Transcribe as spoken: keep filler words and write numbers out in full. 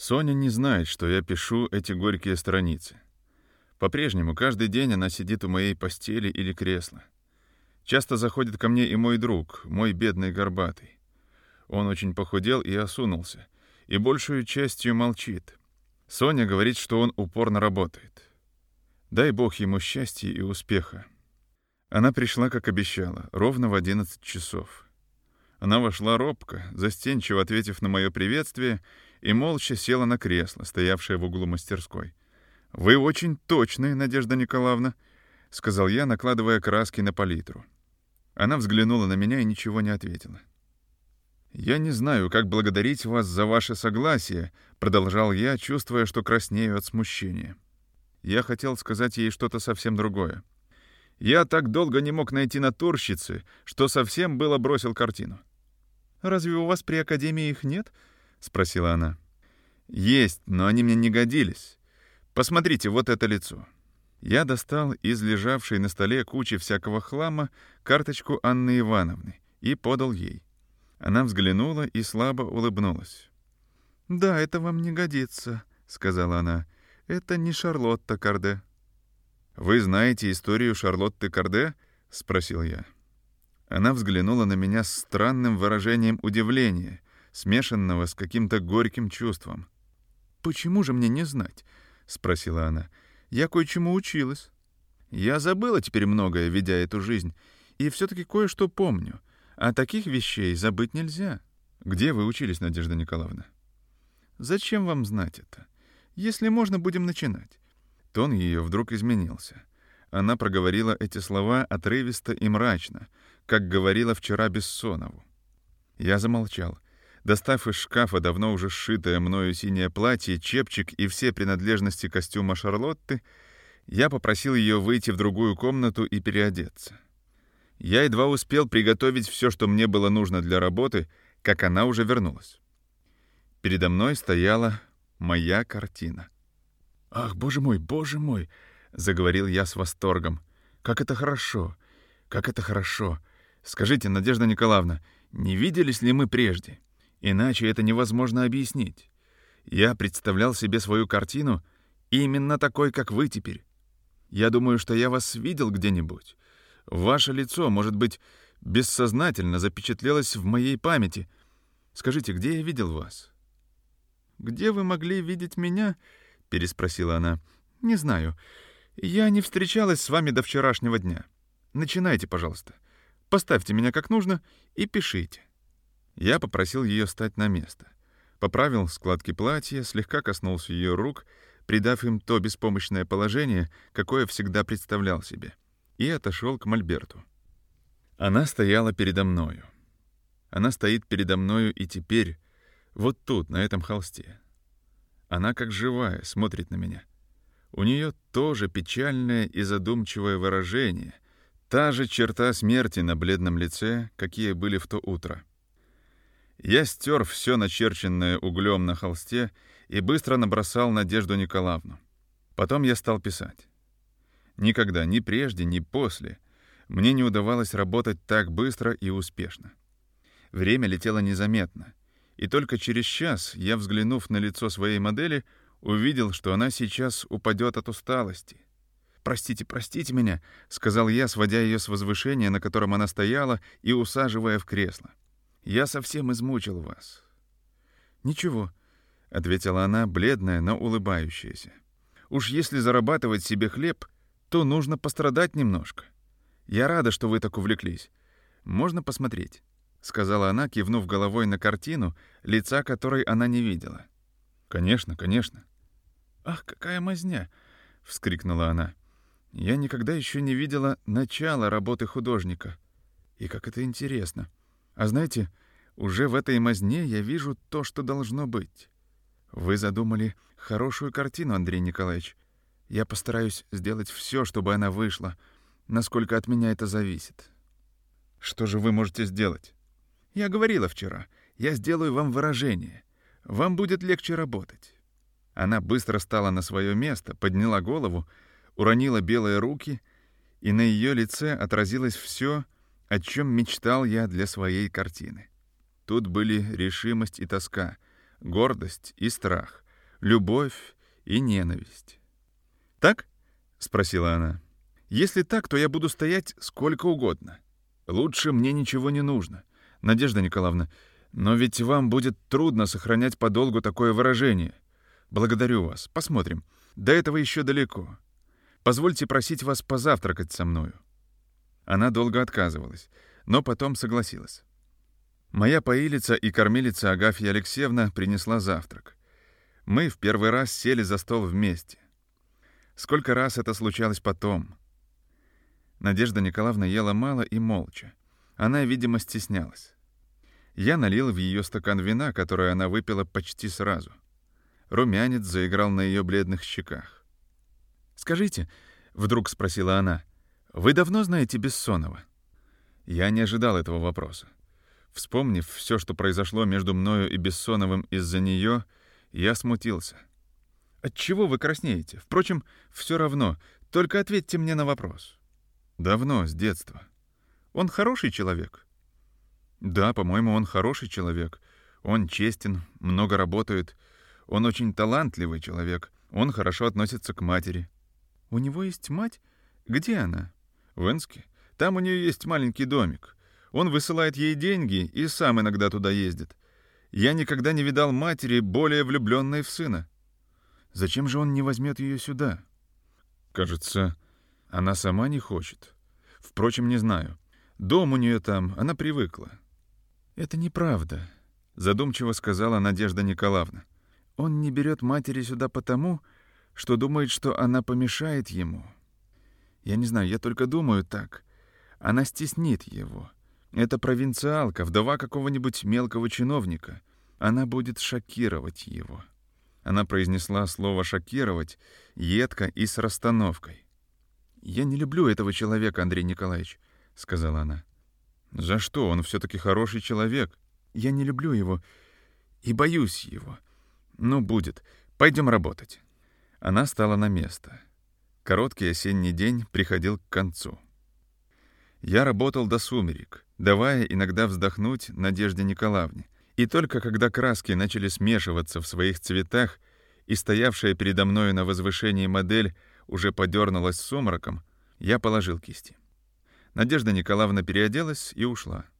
Соня не знает, что я пишу эти горькие страницы. По-прежнему каждый день она сидит у моей постели или кресла. Часто заходит ко мне и мой друг, мой бедный горбатый. Он очень похудел и осунулся, и большую частью молчит. Соня говорит, что он упорно работает. Дай Бог ему счастья и успеха. Она пришла, как обещала, ровно в одиннадцать часов. Она вошла робко, застенчиво ответив на мое приветствие, и молча села на кресло, стоявшее в углу мастерской. «Вы очень точны, Надежда Николаевна», — сказал я, накладывая краски на палитру. Она взглянула на меня и ничего не ответила. «Я не знаю, как благодарить вас за ваше согласие», — продолжал я, чувствуя, что краснею от смущения. Я хотел сказать ей что-то совсем другое. Я так долго не мог найти натурщицы, что совсем было бросил картину. «Разве у вас при академии их нет?» — спросила она. «Есть, но они мне не годились. Посмотрите, вот это лицо». Я достал из лежавшей на столе кучи всякого хлама карточку Анны Ивановны и подал ей. Она взглянула и слабо улыбнулась. «Да, это вам не годится», — сказала она. «Это не Шарлотта Корде». «Вы знаете историю Шарлотты Корде?» — спросил я. Она взглянула на меня с странным выражением удивления, смешанного с каким-то горьким чувством. «Почему же мне не знать?» — спросила она. «Я кое-чему училась. Я забыла теперь многое, ведя эту жизнь, и все-таки кое-что помню. А таких вещей забыть нельзя». «Где вы учились, Надежда Николаевна?» «Зачем вам знать это? Если можно, будем начинать». Тон ее вдруг изменился. Она проговорила эти слова отрывисто и мрачно, как говорила вчера Бессонову. Я замолчал. Достав из шкафа давно уже сшитое мною синее платье, чепчик и все принадлежности костюма Шарлотты, я попросил ее выйти в другую комнату и переодеться. Я едва успел приготовить все, что мне было нужно для работы, как она уже вернулась. Передо мной стояла моя картина. «Ах, боже мой, боже мой!» — заговорил я с восторгом. «Как это хорошо! Как это хорошо! Скажите, Надежда Николаевна, не виделись ли мы прежде? Иначе это невозможно объяснить. Я представлял себе свою картину именно такой, как вы теперь. Я думаю, что я вас видел где-нибудь. Ваше лицо, может быть, бессознательно запечатлелось в моей памяти. Скажите, где я видел вас?» «Где вы могли видеть меня?» — переспросила она. «Не знаю. Я не встречалась с вами до вчерашнего дня. Начинайте, пожалуйста. Поставьте меня как нужно и пишите». Я попросил ее стать на место. Поправил складки платья, слегка коснулся ее рук, придав им то беспомощное положение, какое всегда представлял себе, и отошел к мольберту. Она стояла передо мною. Она стоит передо мною и теперь, вот тут, на этом холсте. Она, как живая, смотрит на меня. У нее тоже печальное и задумчивое выражение, та же черта смерти на бледном лице, какие были в то утро. Я стер все начерченное углем на холсте и быстро набросал Надежду Николаевну. Потом я стал писать. Никогда, ни прежде, ни после, мне не удавалось работать так быстро и успешно. Время летело незаметно, и только через час я, взглянув на лицо своей модели, увидел, что она сейчас упадет от усталости. «Простите, простите меня», — сказал я, сводя ее с возвышения, на котором она стояла, и усаживая в кресло. «Я совсем измучил вас». «Ничего», — ответила она, бледная, но улыбающаяся. «Уж если зарабатывать себе хлеб, то нужно пострадать немножко. Я рада, что вы так увлеклись. Можно посмотреть?» — сказала она, кивнув головой на картину, лица которой она не видела. «Конечно, конечно». «Ах, какая мазня!» — вскрикнула она. «Я никогда еще не видела начала работы художника. И как это интересно! А знаете, уже в этой мазне я вижу то, что должно быть. Вы задумали хорошую картину, Андрей Николаевич. Я постараюсь сделать все, чтобы она вышла, насколько от меня это зависит». «Что же вы можете сделать?» «Я говорила вчера. Я сделаю вам выражение. Вам будет легче работать». Она быстро стала на свое место, подняла голову, уронила белые руки, и на ее лице отразилось все, о чем мечтал я для своей картины. Тут были решимость и тоска, гордость и страх, любовь и ненависть. «Так?» — спросила она. «Если так, то я буду стоять сколько угодно. Лучше мне ничего не нужно. Надежда Николаевна, но ведь вам будет трудно сохранять подолгу такое выражение. Благодарю вас. Посмотрим. До этого еще далеко. Позвольте просить вас позавтракать со мною». Она долго отказывалась, но потом согласилась. Моя поилица и кормилица Агафья Алексеевна принесла завтрак. Мы в первый раз сели за стол вместе. Сколько раз это случалось потом. Надежда Николаевна ела мало и молча. Она, видимо, стеснялась. Я налил в ее стакан вина, которое она выпила почти сразу. Румянец заиграл на ее бледных щеках. «Скажите», — вдруг спросила она, — «вы давно знаете Бессонова?» Я не ожидал этого вопроса. Вспомнив все, что произошло между мною и Бессоновым из-за нее, я смутился. «Отчего вы краснеете? Впрочем, все равно. Только ответьте мне на вопрос». «Давно, с детства». «Он хороший человек?» «Да, по-моему, он хороший человек. Он честен, много работает. Он очень талантливый человек. Он хорошо относится к матери». «У него есть мать? Где она?» «В Энске. Там у нее есть маленький домик. Он высылает ей деньги и сам иногда туда ездит. Я никогда не видал матери, более влюбленной в сына». «Зачем же он не возьмет ее сюда?» «Кажется, она сама не хочет. Впрочем, не знаю. Дом у нее там, она привыкла». «Это неправда», — задумчиво сказала Надежда Николаевна. «Он не берет матери сюда потому, что думает, что она помешает ему. Я не знаю, я только думаю так. Она стеснит его. Это провинциалка, вдова какого-нибудь мелкого чиновника. Она будет шокировать его». Она произнесла слово «шокировать» едко и с расстановкой. «Я не люблю этого человека, Андрей Николаевич», — сказала она. «За что? Он все-таки хороший человек». «Я не люблю его и боюсь его. Ну, будет. Пойдем работать». Она стала на место. Короткий осенний день приходил к концу. Я работал до сумерек, давая иногда вздохнуть Надежде Николаевне. И только когда краски начали смешиваться в своих цветах, и стоявшая передо мною на возвышении модель уже подернулась сумраком, я положил кисти. Надежда Николаевна переоделась и ушла.